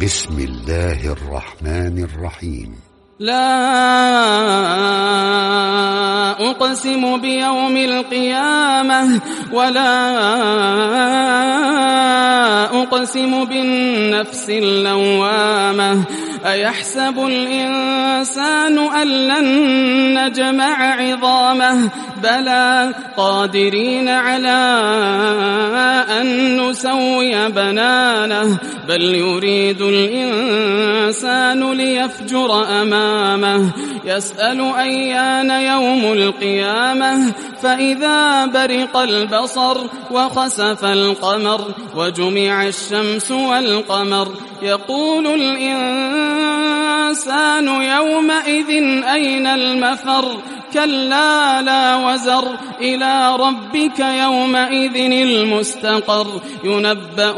بسم الله الرحمن الرحيم. لا أقسم بيوم القيامة ولا أقسم بالنفس اللوامة أيحسب الإنسان أن لن نجمع عظامه بلى قادرين على أن نسوي بنانه بل يريد الإنسان ليفجر أمامه يسأل أيان يوم القيامة فإذا برق البصر وخسف القمر وجمع الشمس والقمر يقول الإنسان يومئذ أين المفر كلا لا وزر إلى ربك يومئذ المستقر ينبأ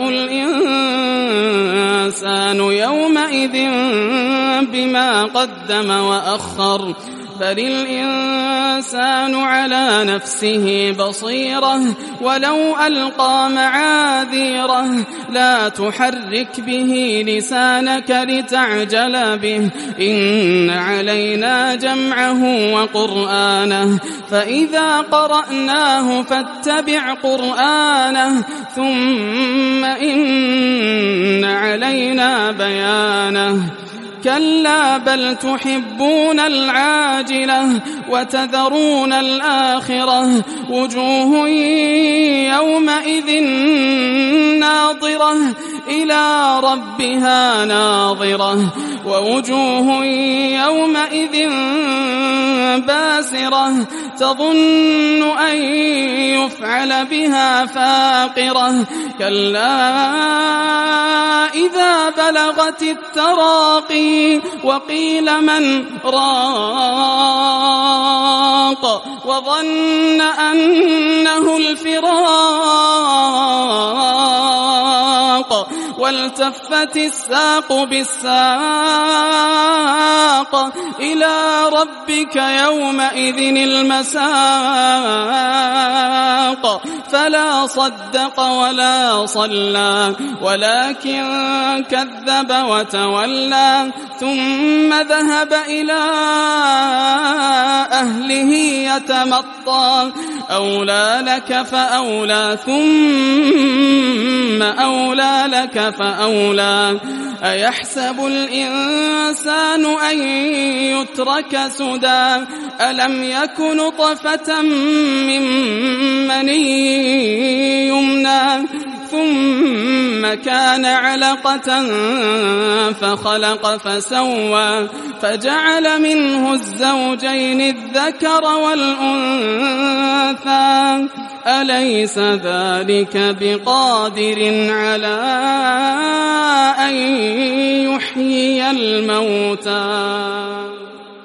الإنسان يومئذ بما قدم وأخر بل الإنسان على نفسه بصيرة ولو ألقى معاذيره لا تحرك به لسانك لتعجل به إن علينا جمعه وقرآنه فإذا قرأناه فاتبع قرآنه ثم إن علينا بيانه كلا بل تحبون العاجلة وتذرون الآخرة وجوه يومئذ ناظرة إلى ربها ناظرة ووجوه يومئذ باسرة تظن أن يفعل بها فاقرة كلا إذا بلغت التراقي وقيل من راق وظن أنه الفراق والتفت الساق بالساق إلى ربك يومئذ المساق فلا صدق ولا صلى ولكن كذب وتولى ثم ذهب إلى أهله يتمطى أولى لك فأولى ثم أولى لك فأولى أيحسب الإنسان أن يترك سدى ألم يك نطفة من مني يمنى ثم كان علقة فخلق فسوى فجعل منه الزوجين الذكر والأنثى أليس ذلك بقادر على أن يحيي الموتى